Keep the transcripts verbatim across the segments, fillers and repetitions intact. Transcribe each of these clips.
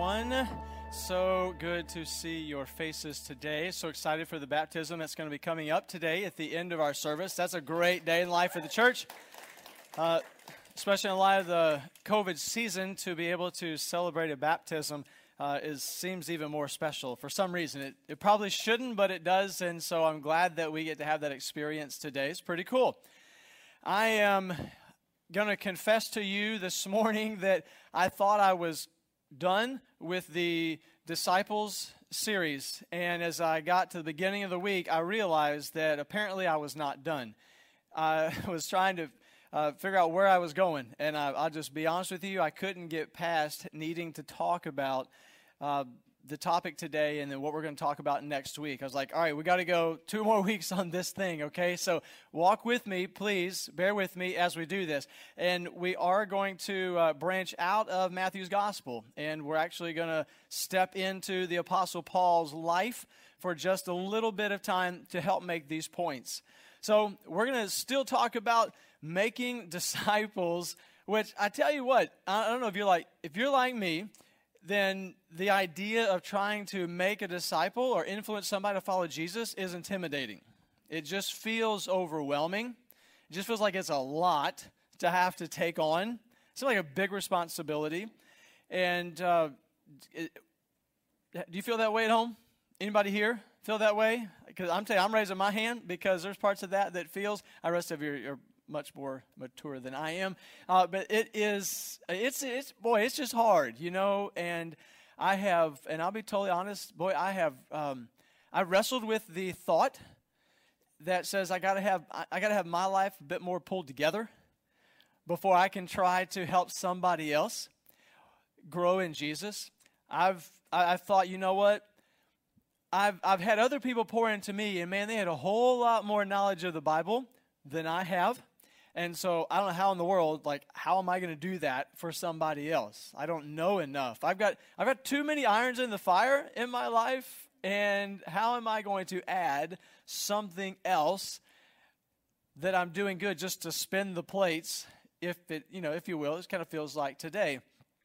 everyone. So good to see your faces today. So excited for the baptism that's going to be coming up today at the end of our service. That's a great day in life of the church, uh, especially in light of the COVID season. To be able to celebrate a baptism uh, is seems even more special for some reason. It, it probably shouldn't, but it does, and so I'm glad that we get to have that experience today. It's pretty cool. I am going to confess to you this morning that I thought I was done with the Disciples series, and as I got to the beginning of the week, I realized that apparently I was not done. I was trying to uh, figure out where I was going, and I, I'll just be honest with you, I couldn't get past needing to talk about uh, the topic today and then what we're going to talk about next week. I was like, all right, we got to go two more weeks on this thing, okay? So walk with me, please. Bear with me as we do this. And we are going to uh, branch out of Matthew's gospel, and we're actually going to step into the Apostle Paul's life for just a little bit of time to help make these points. So we're going to still talk about making disciples, which I tell you what, I don't know if you're like, if you're like me, then the idea of trying to make a disciple or influence somebody to follow Jesus is intimidating. It just feels overwhelming. It just feels like it's a lot to have to take on. It's like a big responsibility. And uh, it, do you feel that way at home? Anybody here feel that way? Because I'm telling you, I'm raising my hand because there's parts of that that feels, the rest of you are much more mature than I am, uh, but it is, it's, it's, boy, it's just hard, you know, and I have, and I'll be totally honest, boy, I have, um, I wrestled with the thought that says I gotta have, I gotta have my life a bit more pulled together before I can try to help somebody else grow in Jesus. I've, I, I've thought, you know what, I've, I've had other people pour into me, and man, they had a whole lot more knowledge of the Bible than I have. And so I don't know how in the world, like, how am I going to do that for somebody else? I don't know enough. I've got I've got too many irons in the fire in my life, and how am I going to add something else that I'm doing good just to spin the plates, if it, you know, if you will, it kind of feels like today.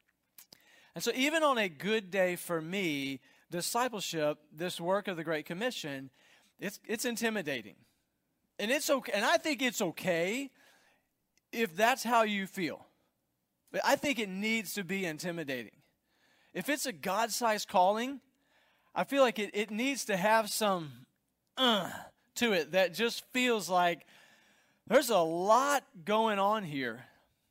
And so even on a good day for me, discipleship, this work of the Great Commission, it's it's intimidating. And it's okay, and I think it's okay if that's how you feel. But I think it needs to be intimidating. If it's a God-sized calling, I feel like it, it needs to have some uh, to it that just feels like there's a lot going on here.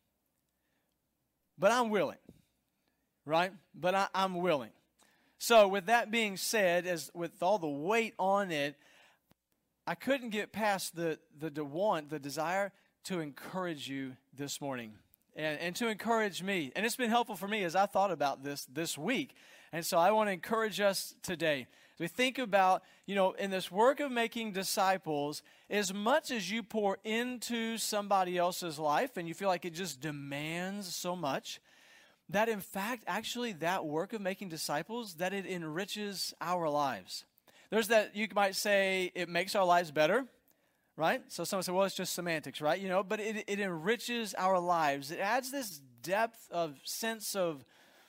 But I'm willing, right? But I, I'm willing. So with that being said, as with all the weight on it, I couldn't get past the, the, the want, the desire to encourage you this morning and, and to encourage me. And it's been helpful for me as I thought about this this week. And so I want to encourage us today. As we think about, you know, in this work of making disciples, as much as you pour into somebody else's life and you feel like it just demands so much, that in fact, actually that work of making disciples, that it enriches our lives. There's that, you might say, it makes our lives better, right? So someone said, well, it's just semantics, right? You know, but it, it enriches our lives. It adds this depth of sense of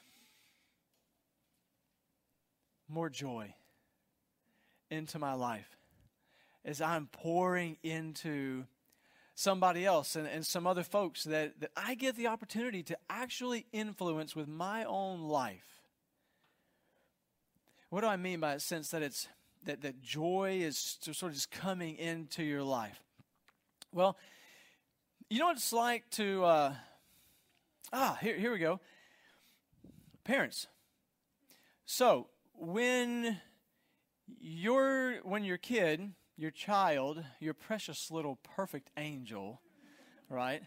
more joy into my life as I'm pouring into somebody else and, and some other folks that, that I get the opportunity to actually influence with my own life. What do I mean by a sense that it's That, that joy is sort of just coming into your life? Well, you know what it's like to, uh, ah, here, here we go. Parents. So, when your, when your kid, your child, your precious little perfect angel, right?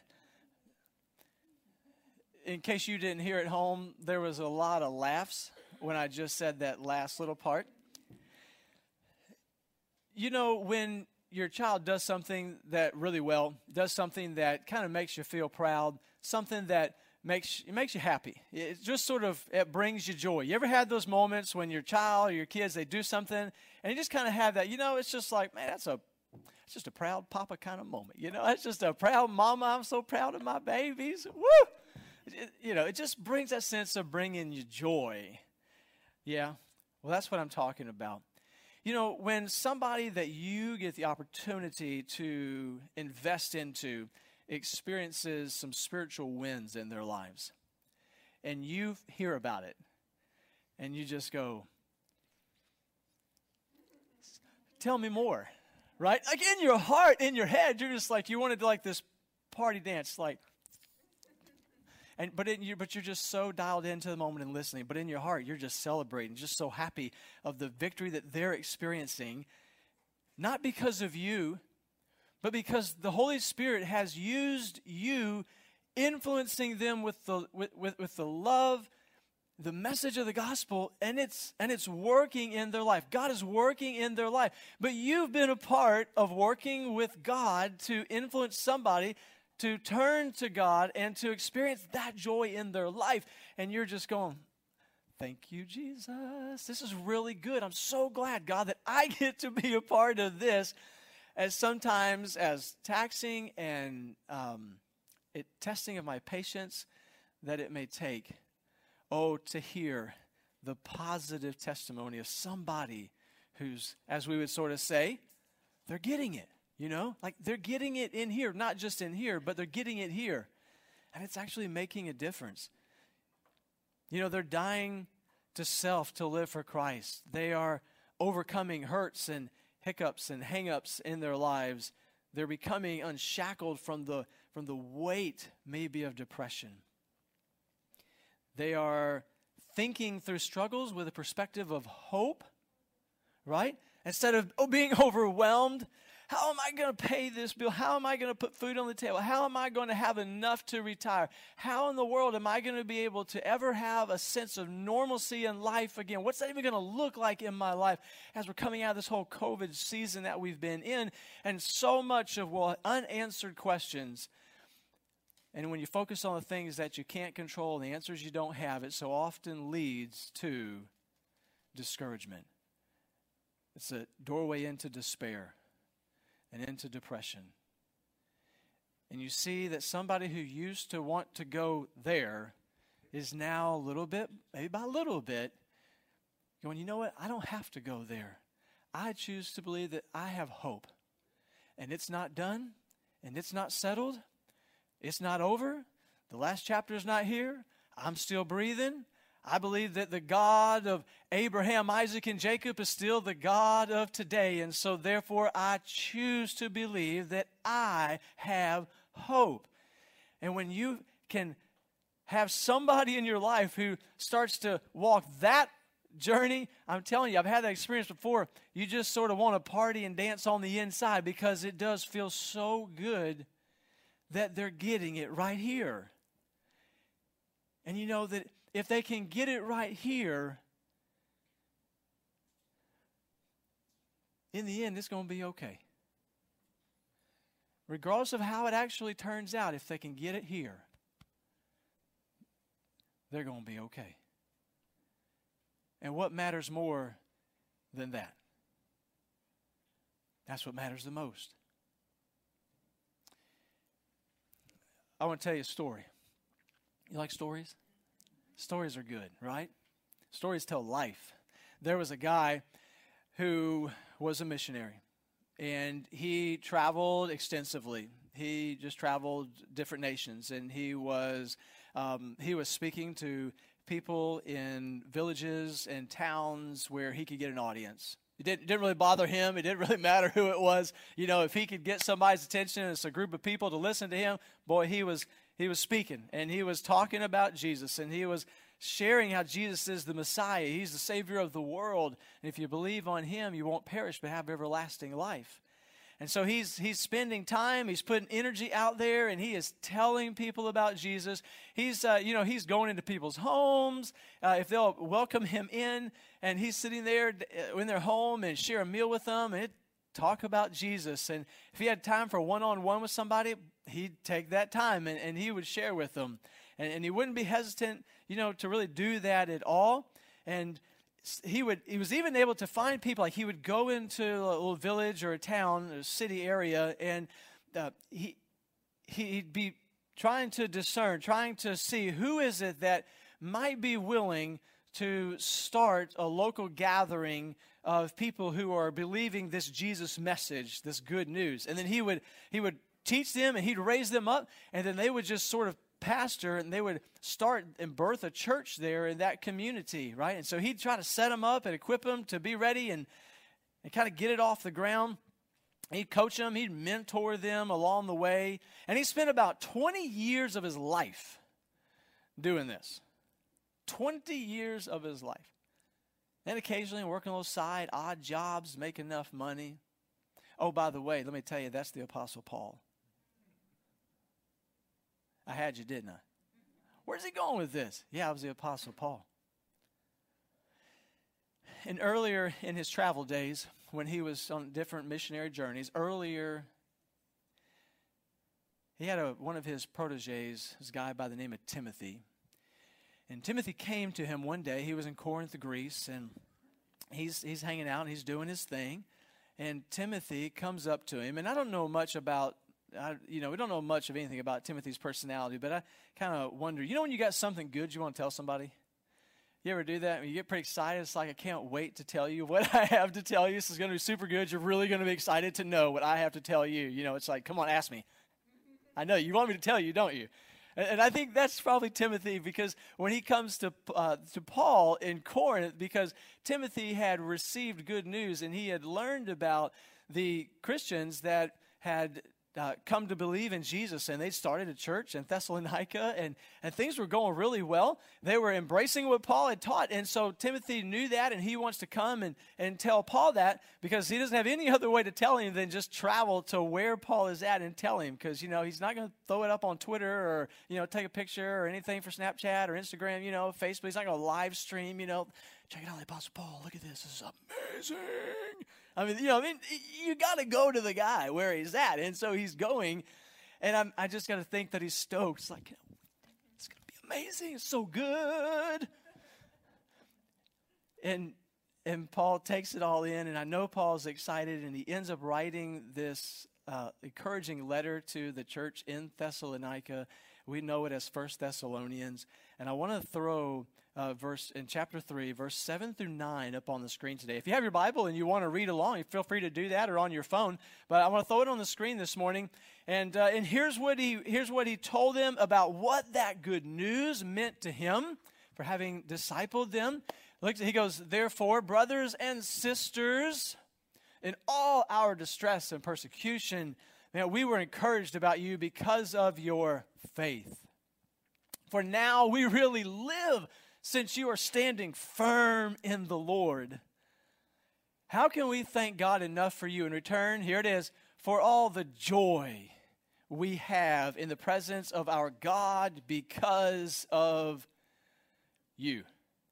In case you didn't hear at home, there was a lot of laughs when I just said that last little part. You know, when your child does something that really well, does something that kind of makes you feel proud, something that makes it makes you happy. It just sort of, it brings you joy. You ever had those moments when your child or your kids, they do something, and you just kind of have that, you know, it's just like, man, that's a, it's just a proud papa kind of moment. You know, it's just a proud mama. I'm so proud of my babies. Woo! It, you know, it just brings that sense of bringing you joy. Yeah, well, that's what I'm talking about. You know, when somebody that you get the opportunity to invest into experiences some spiritual wins in their lives, and you hear about it, and you just go, tell me more, right? Like in your heart, in your head, you're just like, you want to do like this party dance, like, and but in you, but you're just so dialed into the moment and listening. But in your heart, you're just celebrating, just so happy of the victory that they're experiencing, not because of you, but because the Holy Spirit has used you, influencing them with the with, with, with the love, the message of the gospel, and it's and it's working in their life. God is working in their life. But you've been a part of working with God to influence somebody to turn to God and to experience that joy in their life. And you're just going, thank you, Jesus. This is really good. I'm so glad, God, that I get to be a part of this, as sometimes as taxing and um, it, testing of my patience that it may take. Oh, to hear the positive testimony of somebody who's, as we would sort of say, they're getting it, you know? Like they're getting it in here, not just in here, but they're getting it here. And it's actually making a difference. You know, they're dying to self to live for Christ. They are overcoming hurts and hiccups and hang-ups in their lives. They're becoming unshackled from the, from the weight maybe of depression. They are thinking through struggles with a perspective of hope, right? Instead of oh, being overwhelmed, how am I going to pay this bill? How am I going to put food on the table? How am I going to have enough to retire? How in the world am I going to be able to ever have a sense of normalcy in life again? What's that even going to look like in my life as we're coming out of this whole COVID season that we've been in? And so much of, well, unanswered questions. And when you focus on the things that you can't control, the answers you don't have, it so often leads to discouragement. It's a doorway into despair and into depression. And you see that somebody who used to want to go there is now a little bit, maybe by a little bit, going, you know what? I don't have to go there. I choose to believe that I have hope. And it's not done, and it's not settled. It's not over. The last chapter is not here. I'm still breathing. I believe that the God of Abraham, Isaac, and Jacob is still the God of today. And so therefore I choose to believe that I have hope. And when you can have somebody in your life who starts to walk that journey, I'm telling you, I've had that experience before. You just sort of want to party and dance on the inside because it does feel so good that they're getting it right here. And you know that if they can get it right here, in the end, it's going to be okay. Regardless of how it actually turns out, if they can get it here, they're going to be okay. And what matters more than that? That's what matters the most. I want to tell you a story. You like stories? Stories are good, right? Stories tell life. There was a guy who was a missionary, and he traveled extensively. He just traveled different nations, and he was um, he was speaking to people in villages and towns where he could get an audience. It didn't, it didn't really bother him. It didn't really matter who it was. You know, if he could get somebody's attention and it's a group of people to listen to him, boy, he was he was speaking, and he was talking about Jesus, and he was sharing how Jesus is the Messiah. He's the Savior of the world. And if you believe on him, you won't perish but have everlasting life. And so he's he's spending time, he's putting energy out there, and he is telling people about Jesus. He's uh, you know he's going into people's homes uh, if they'll welcome him in, and he's sitting there in their home and share a meal with them and talk about Jesus. And if he had time for one-on-one with somebody, he'd take that time and, and he would share with them, and, and he wouldn't be hesitant, you know, to really do that at all. And He would. He was even able to find people. Like he would go into a little village or a town, a city area, and uh, he he'd be trying to discern, trying to see who is it that might be willing to start a local gathering of people who are believing this Jesus message, this good news. And then he would he would teach them and he'd raise them up, and then they would just sort of pastor and they would start and birth a church there in that community, right? And so he'd try to set them up and equip them to be ready and, and kind of get it off the ground. He'd coach them, he'd mentor them along the way. And he spent about twenty years of his life doing this. twenty years of his life. And occasionally working those side odd jobs, make enough money. Oh, by the way, let me tell you, that's the Apostle Paul. I had you, didn't I? Where's he going with this? Yeah, I was the Apostle Paul. And earlier in his travel days, when he was on different missionary journeys, earlier, he had a, one of his proteges, this guy by the name of Timothy. And Timothy came to him one day. He was in Corinth, Greece, and he's he's hanging out and he's doing his thing. And Timothy comes up to him, and I don't know much about, I, you know, we don't know much of anything about Timothy's personality, but I kind of wonder, you know when you got something good you want to tell somebody? You ever do that? When you get pretty excited, it's like, I can't wait to tell you what I have to tell you. This is going to be super good. You're really going to be excited to know what I have to tell you. You know, it's like, come on, ask me. I know, you want me to tell you, don't you? And, and I think that's probably Timothy, because when he comes to uh, to Paul in Corinth, because Timothy had received good news and he had learned about the Christians that had Uh, come to believe in Jesus, and they started a church in Thessalonica, and, and things were going really well. They were embracing what Paul had taught, and so Timothy knew that, and he wants to come and, and tell Paul that, because he doesn't have any other way to tell him than just travel to where Paul is at and tell him, because, you know, he's not going to throw it up on Twitter or, you know, take a picture or anything for Snapchat or Instagram, you know, Facebook. He's not going to live stream, you know, check it out, the Apostle Paul, look at this, this is amazing. I mean, you know, I mean, you got to go to the guy where he's at. And so he's going, and I'm, I just got to think that he's stoked. It's like, you know, it's going to be amazing. It's so good. And and Paul takes it all in, and I know Paul's excited, and he ends up writing this uh, encouraging letter to the church in Thessalonica. We know it as First Thessalonians. And I want to throw uh, verse in chapter three, verse seven through nine up on the screen today. If you have your Bible and you want to read along, you feel free to do that, or on your phone. But I want to throw it on the screen this morning. And uh, and here's what he here's what he told them about what that good news meant to him for having discipled them. Look, he goes, therefore, brothers and sisters, in all our distress and persecution, man, we were encouraged about you because of your faith. For now we really live, since you are standing firm in the Lord. How can we thank God enough for you? In return, here it is, for all the joy we have in the presence of our God because of you.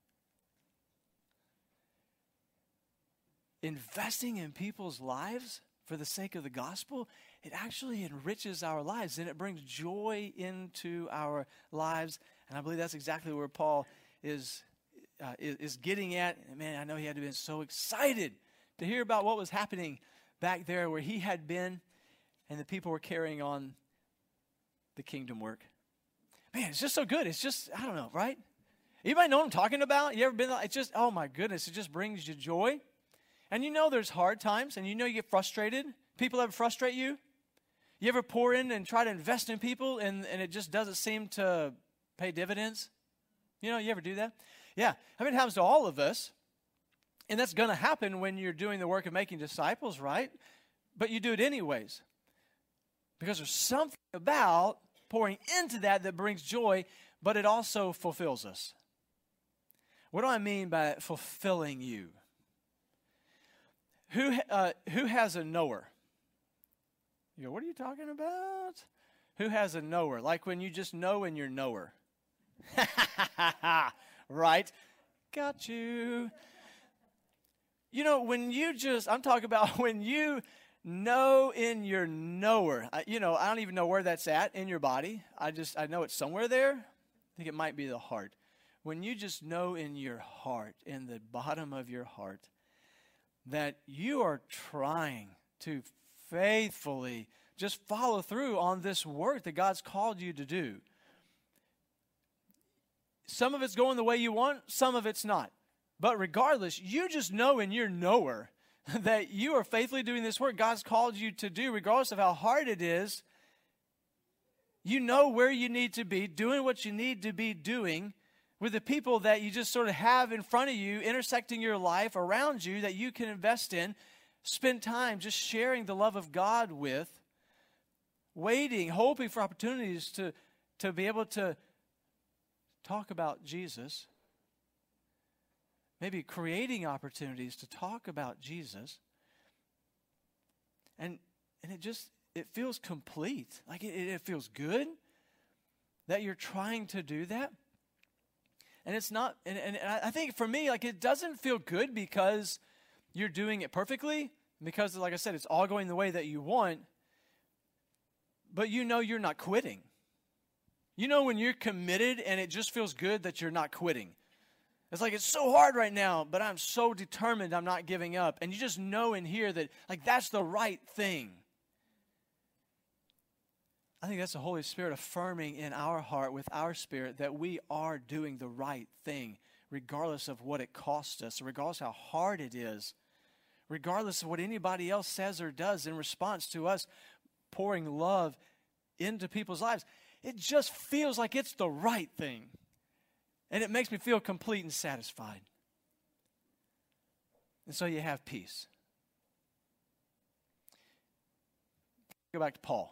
Investing in people's lives for the sake of the gospel, it actually enriches our lives, and it brings joy into our lives. And I believe that's exactly where Paul is uh, is, is getting at. And man, I know he had to have been so excited to hear about what was happening back there where he had been, and the people were carrying on the kingdom work. Man, it's just so good. It's just, I don't know, right? Anybody know what I'm talking about? You ever been like, it's just, oh my goodness, it just brings you joy. And you know there's hard times, and you know you get frustrated. People ever frustrate you? You ever pour in and try to invest in people, and, and it just doesn't seem to pay dividends? You know, you ever do that? Yeah, I mean, it happens to all of us. And that's going to happen when you're doing the work of making disciples, right? But you do it anyways. Because there's something about pouring into that that brings joy, but it also fulfills us. What do I mean by fulfilling you? Who uh, who has a knower? You go, what are you talking about? Who has a knower? Like when you just know in your knower. Right? Got you. You know, when you just, I'm talking about when you know in your knower. I, you know, I don't even know where that's at in your body. I just, I know it's somewhere there. I think it might be the heart. When you just know in your heart, in the bottom of your heart, that you are trying to faithfully just follow through on this work that God's called you to do. some of it's going the way you want, some of it's not. But regardless, you just know in your knower that you are faithfully doing this work God's called you to do, regardless of how hard it is. You know where you need to be, doing what you need to be doing with the people that you just sort of have in front of you, intersecting your life around you that you can invest in, spend time just sharing the love of God with, waiting, hoping for opportunities to, to be able to talk about Jesus, maybe creating opportunities to talk about Jesus. And and it just, it feels complete. Like it, it feels good that you're trying to do that. And it's not, and, and I think for me, like it doesn't feel good because you're doing it perfectly, because like I said, it's all going the way that you want, but you know you're not quitting. You know when you're committed and it just feels good that you're not quitting. It's like, it's so hard right now, but I'm so determined I'm not giving up. And you just know in here that, like, that's the right thing. I think that's the Holy Spirit affirming in our heart with our spirit that we are doing the right thing, regardless of what it costs us, regardless of how hard it is, regardless of what anybody else says or does in response to us pouring love into people's lives. It just feels like it's the right thing. And it makes me feel complete and satisfied. And so you have peace. Go back to Paul.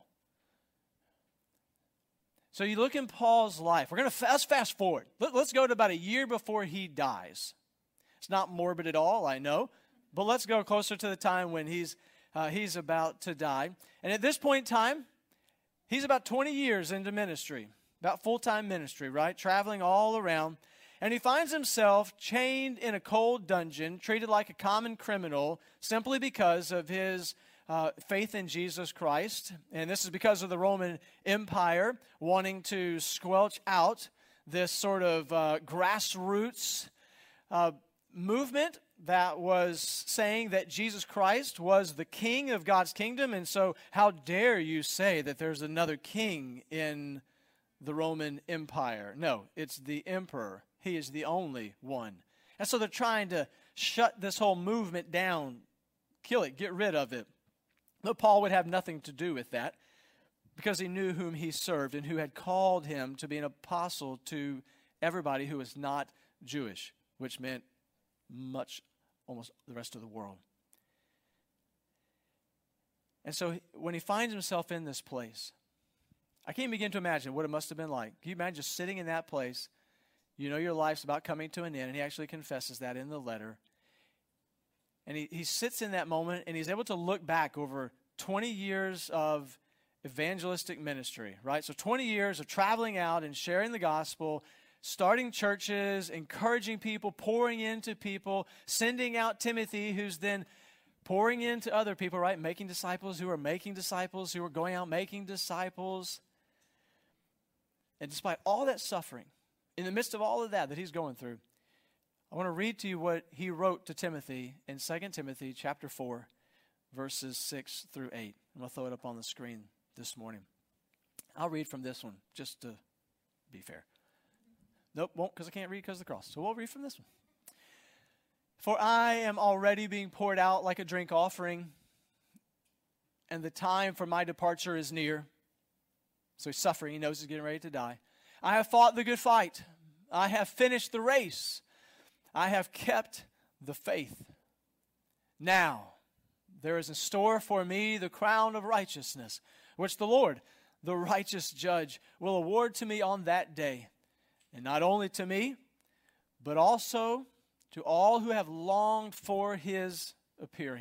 So you look in Paul's life. We're going to let's fast forward. Let, let's go to about a year before he dies. It's not morbid at all, I know. But let's go closer to the time when he's uh, he's about to die. And at this point in time, he's about twenty years into ministry, about full-time ministry, right? Traveling all around. And he finds himself chained in a cold dungeon, treated like a common criminal, simply because of his uh, faith in Jesus Christ. And this is because of the Roman Empire wanting to squelch out this sort of uh, grassroots uh, movement that was saying that Jesus Christ was the king of God's kingdom. And so how dare you say that there's another king in the Roman Empire? No, it's the emperor. He is the only one. And so they're trying to shut this whole movement down, kill it, get rid of it. But Paul would have nothing to do with that because he knew whom he served and who had called him to be an apostle to everybody who was not Jewish, which meant much, almost the rest of the world. And so when he finds himself in this place, I can't begin to imagine what it must have been like. Can you imagine just sitting in that place? You know your life's about coming to an end, and he actually confesses that in the letter. And he, he sits in that moment, and he's able to look back over twenty years of evangelistic ministry, right? So twenty years of traveling out and sharing the gospel, starting churches, encouraging people, pouring into people, sending out Timothy, who's then pouring into other people, right? Making disciples who are making disciples, who are going out making disciples. And despite all that suffering, in the midst of all of that that he's going through, I want to read to you what he wrote to Timothy in Second Timothy chapter four, verses six through eight. I'm going to throw it up on the screen this morning. I'll read from this one, just to be fair. Nope, won't, because I can't read because of the cross. So we'll read from this one. For I am already being poured out like a drink offering, and the time for my departure is near. So he's suffering. He knows he's getting ready to die. I have fought the good fight. I have finished the race. I have kept the faith. Now, there is in store for me the crown of righteousness, which the Lord, the righteous judge, will award to me on that day. And not only to me, but also to all who have longed for his appearing.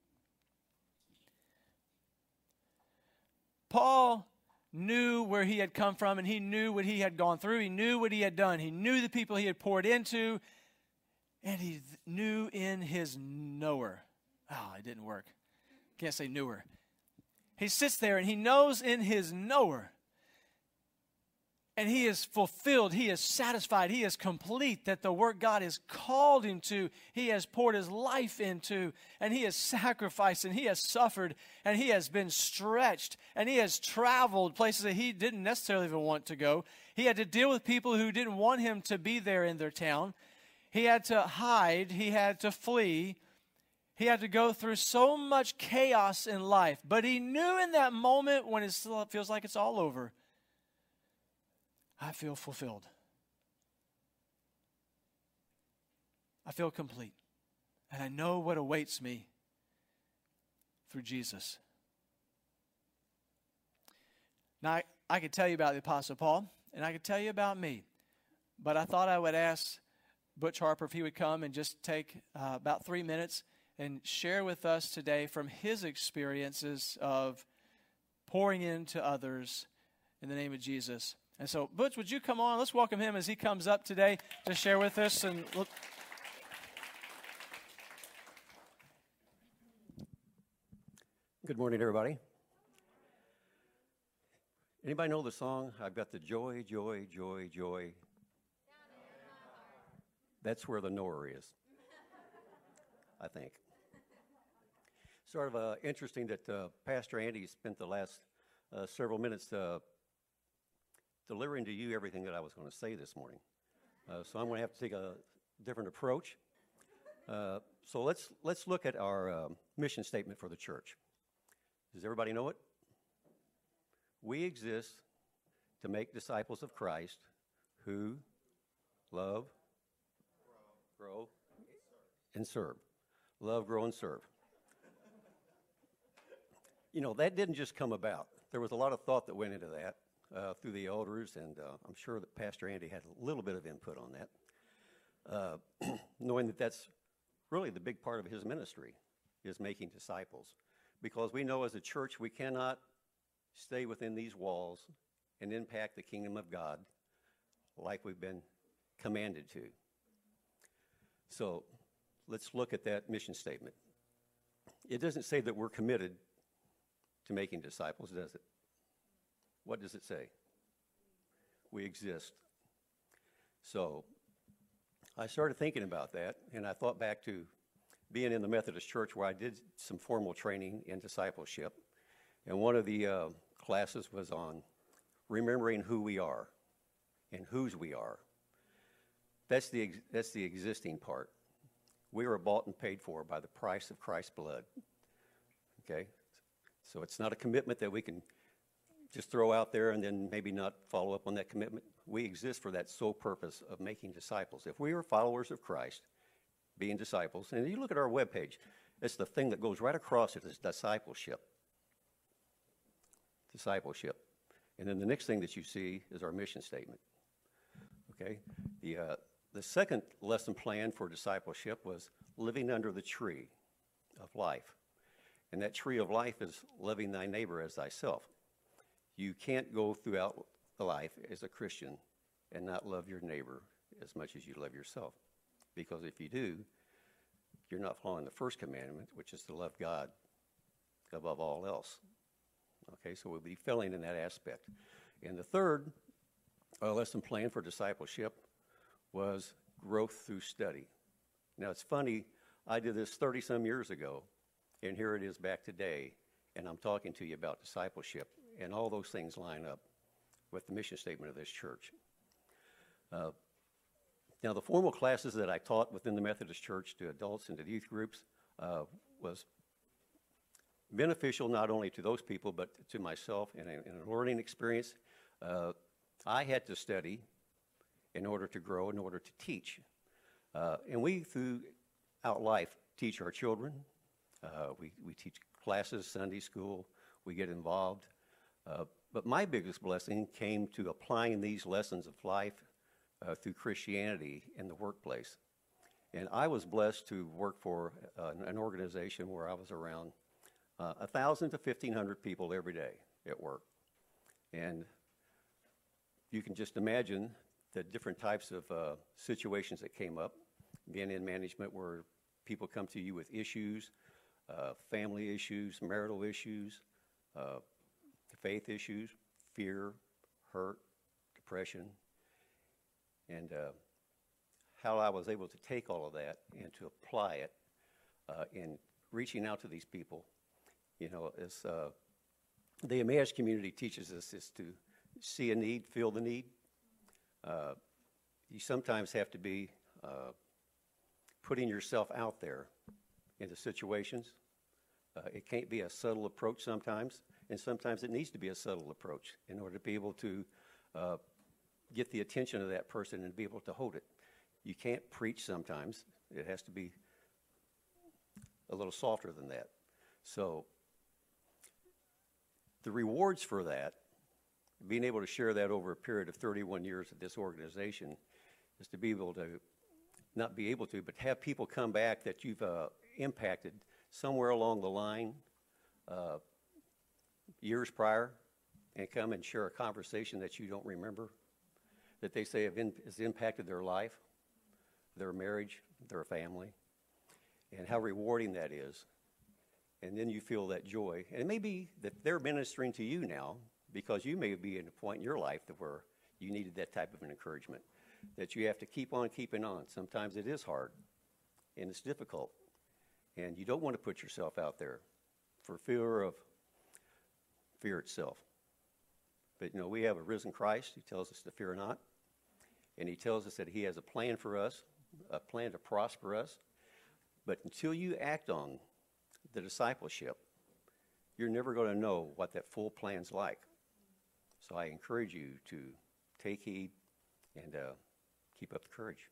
Paul knew where he had come from, and he knew what he had gone through. He knew what he had done. He knew the people he had poured into, and he knew in his knower. Oh, it didn't work. Can't say newer. He sits there, and he knows in his knower And he is fulfilled, he is satisfied, he is complete, that the work God has called him to, he has poured his life into, and he has sacrificed, and he has suffered, and he has been stretched, and he has traveled places that he didn't necessarily even want to go. He had to deal with people who didn't want him to be there in their town. He had to hide, he had to flee, he had to go through so much chaos in life. But he knew in that moment when it still feels like it's all over, I feel fulfilled. I feel complete. And I know what awaits me through Jesus. Now, I, I could tell you about the Apostle Paul, and I could tell you about me. But I thought I would ask Butch Harper if he would come and just take uh, about three minutes and share with us today from his experiences of pouring into others in the name of Jesus. And so, Butch, would you come on? Let's welcome him as he comes up today to share with us. And look. Good morning, everybody. Anybody know the song, I've got the joy, joy, joy, joy? That's where the knower is, I think. Sort of uh, interesting that uh, Pastor Andy spent the last uh, several minutes uh, delivering to you everything that I was going to say this morning. Uh, so I'm going to have to take a different approach. Uh, so let's let's look at our um, mission statement for the church. Does everybody know it? We exist to make disciples of Christ who love, grow, and serve. Love, grow, and serve. You know, that didn't just come about. There was a lot of thought that went into that. Uh, through the elders, and uh, I'm sure that Pastor Andy had a little bit of input on that, uh, knowing that that's really the big part of his ministry, is making disciples. Because we know as a church we cannot stay within these walls and impact the kingdom of God like we've been commanded to. So let's look at that mission statement. It doesn't say that we're committed to making disciples, does it? What does it say? We exist. So I started thinking about that, and I thought back to being in the Methodist Church where I did some formal training in discipleship. And one of the uh, classes was on remembering who we are and whose we are. That's the, ex- that's the existing part. We were bought and paid for by the price of Christ's blood. Okay? So it's not a commitment that we can just throw out there and then maybe not follow up on that commitment. We exist for that sole purpose of making disciples. If we are followers of Christ, being disciples, and you look at our webpage, it's the thing that goes right across it is discipleship. Discipleship. And then the next thing that you see is our mission statement. Okay? The, uh, the second lesson plan for discipleship was living under the tree of life. And that tree of life is loving thy neighbor as thyself. You can't go throughout life as a Christian and not love your neighbor as much as you love yourself. Because if you do, you're not following the first commandment, which is to love God above all else. Okay, so we'll be failing in that aspect. And the third uh, lesson plan for discipleship was growth through study. Now, it's funny, I did this thirty-some years ago, and here it is back today, and I'm talking to you about discipleship, and all those things line up with the mission statement of this church. Uh, now, the formal classes that I taught within the Methodist Church to adults and to youth groups uh, was beneficial not only to those people, but to myself in a, in a learning experience. Uh, I had to study in order to grow, in order to teach. Uh, and we, throughout life, teach our children. Uh, we, we teach classes, Sunday school. We get involved. Uh, but my biggest blessing came to applying these lessons of life uh, through Christianity in the workplace. And I was blessed to work for uh, an organization where I was around uh, one thousand to fifteen hundred people every day at work. And you can just imagine the different types of uh, situations that came up. Being in management where people come to you with issues, uh, family issues, marital issues, uh, faith issues, fear, hurt, depression, and uh, how I was able to take all of that and to apply it uh, in reaching out to these people. You know, as uh, the Emmaus community teaches us, is to see a need, feel the need. Uh, you sometimes have to be uh, putting yourself out there into situations. Uh, it can't be a subtle approach sometimes, and sometimes it needs to be a subtle approach in order to be able to uh, get the attention of that person and be able to hold it. You can't preach sometimes. It has to be a little softer than that. So the rewards for that, being able to share that over a period of thirty-one years of this organization, is to be able to, not be able to, but have people come back that you've uh, impacted somewhere along the line uh, years prior, and come and share a conversation that you don't remember, that they say have in, has impacted their life, their marriage, their family, and how rewarding that is. And then you feel that joy. And it may be that they're ministering to you now because you may be at a point in your life that where you needed that type of an encouragement, that you have to keep on keeping on. Sometimes it is hard and it's difficult. And you don't want to put yourself out there for fear of fear itself. But, you know, we have a risen Christ who tells us to fear not. And he tells us that he has a plan for us, a plan to prosper us. But until you act on the discipleship, you're never going to know what that full plan's like. So I encourage you to take heed and uh, keep up the courage.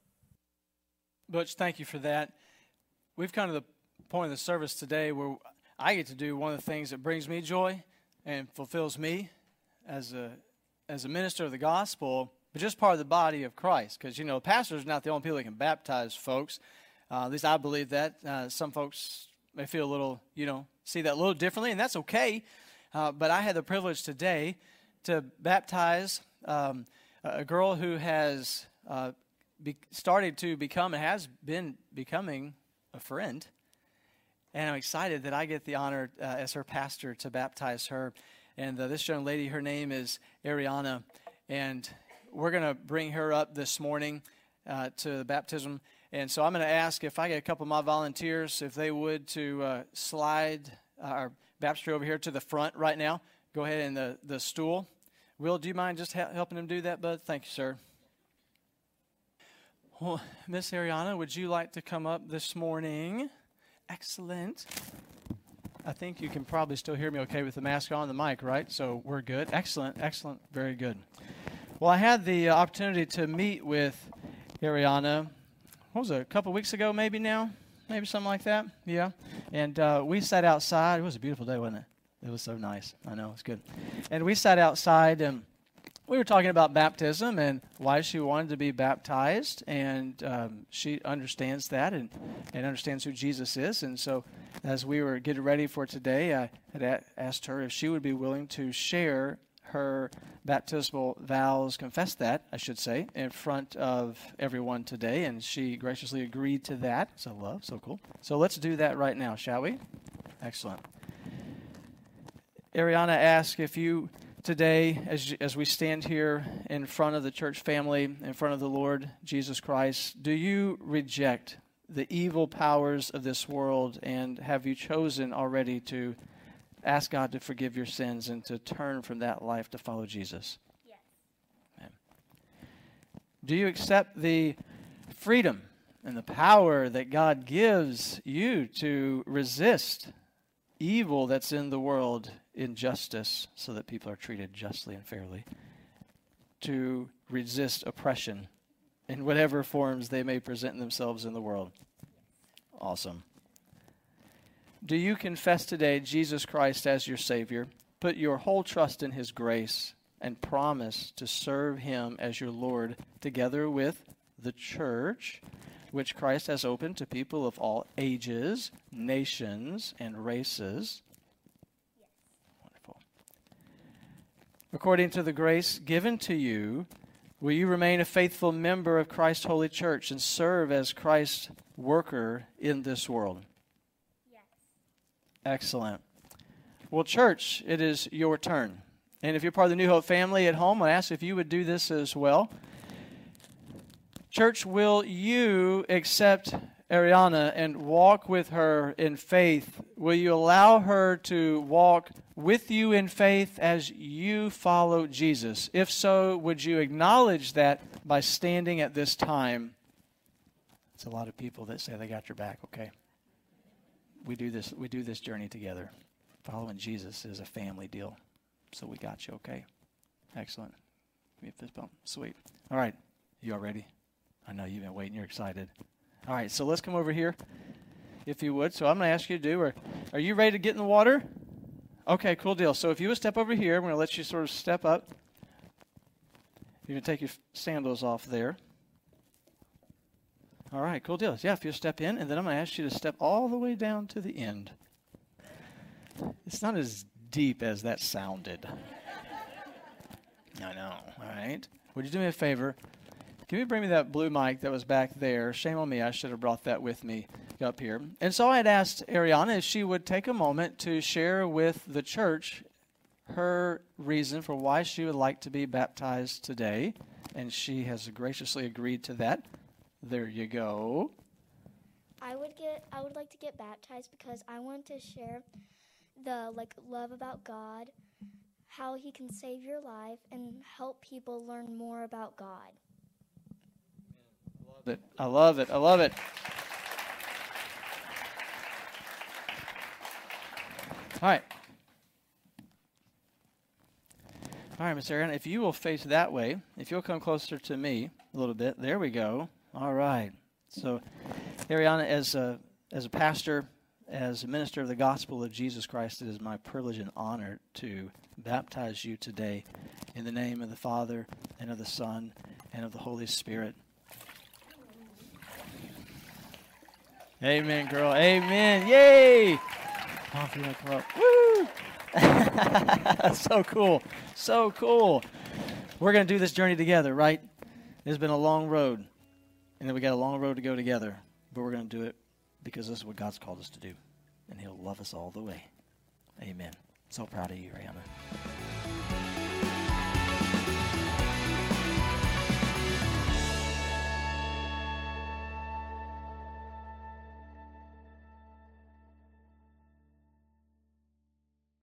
Butch, thank you for that. We've come to the point of the service today where I get to do one of the things that brings me joy and fulfills me as a as a minister of the gospel, but just part of the body of Christ. Because, you know, pastors are not the only people that can baptize folks. Uh, at least I believe that. Uh, some folks may feel a little, you know, see that a little differently, and that's okay. Uh, but I had the privilege today to baptize um, a girl who has uh, be, started to become and has been becoming a friend. And I'm excited that I get the honor uh, as her pastor to baptize her. And uh, this young lady, her name is Ariana, and we're going to bring her up this morning uh, to the baptism. And so I'm going to ask if I get a couple of my volunteers, if they would, to uh, slide our baptistry over here to the front right now. Go ahead and the, the stool. Will, do you mind just ha- helping them do that, bud? Thank you, sir. Well, Miss Ariana, would you like to come up this morning? Excellent. I think you can probably still hear me okay with the mask on, the mic, right? So we're good. Excellent, excellent, very good. Well, I had the opportunity to meet with Ariana, what was it, a couple weeks ago maybe now? Maybe something like that, yeah. And uh, we sat outside. It was a beautiful day, wasn't it? It was so nice. I know, it's good. And we sat outside, and we were talking about baptism and why she wanted to be baptized, and um, she understands that and, and understands who Jesus is. And so as we were getting ready for today, I had a- asked her if she would be willing to share her baptismal vows, confess that, I should say, in front of everyone today, and she graciously agreed to that. So love, so cool. So let's do that right now, shall we? Excellent. Ariana asked if you today, as as we stand here in front of the church family, in front of the Lord Jesus Christ, do you reject the evil powers of this world, and have you chosen already to ask God to forgive your sins and to turn from that life to follow Jesus? Yes. Amen. Do you accept the freedom and the power that God gives you to resist evil that's in the world, injustice, so that people are treated justly and fairly, to resist oppression in whatever forms they may present themselves in the world? Awesome. Do you confess today Jesus Christ as your Savior, put your whole trust in His grace, and promise to serve Him as your Lord together with the church, which Christ has opened to people of all ages, nations, and races? Yes. Wonderful. According to the grace given to you, will you remain a faithful member of Christ's holy church and serve as Christ's worker in this world? Yes. Excellent. Well, church, it is your turn. And if you're part of the New Hope family at home, I ask if you would do this as well. Church, will you accept Ariana and walk with her in faith? Will you allow her to walk with you in faith as you follow Jesus? If so, would you acknowledge that by standing at this time? It's a lot of people that say they got your back, okay? We do this, we do this journey together. Following Jesus is a family deal. So we got you, okay? Excellent. Give me a fist bump. Sweet. All right. You all ready? I know you've been waiting. You're excited. All right, so let's come over here, if you would. So I'm going to ask you to do, are, are you ready to get in the water? Okay, cool deal. So if you would step over here, I'm going to let you sort of step up. You're going to take your sandals off there. All right, cool deal. Yeah, if you'll step in, and then I'm going to ask you to step all the way down to the end. It's not as deep as that sounded. I know, all right. Would you do me a favor? Can you bring me that blue mic that was back there? Shame on me, I should have brought that with me up here. And so I had asked Ariana if she would take a moment to share with the church her reason for why she would like to be baptized today. And she has graciously agreed to that. There you go. I would get I would like to get baptized because I want to share the like love about God, how he can save your life, and help people learn more about God. I love it. I love it. I love it. All right. All right, Miss Ariana, if you will face that way, if you'll come closer to me a little bit. There we go. All right. So, Ariana, as a, as a pastor, as a minister of the gospel of Jesus Christ, it is my privilege and honor to baptize you today in the name of the Father and of the Son and of the Holy Spirit. Amen, girl. Amen. Yay! Oh, if you want to come up. Woo! So cool. So cool. We're going to do this journey together, right? It's been a long road, and then we got a long road to go together, but we're going to do it because this is what God's called us to do, and he'll love us all the way. Amen. So proud of you, Ariana.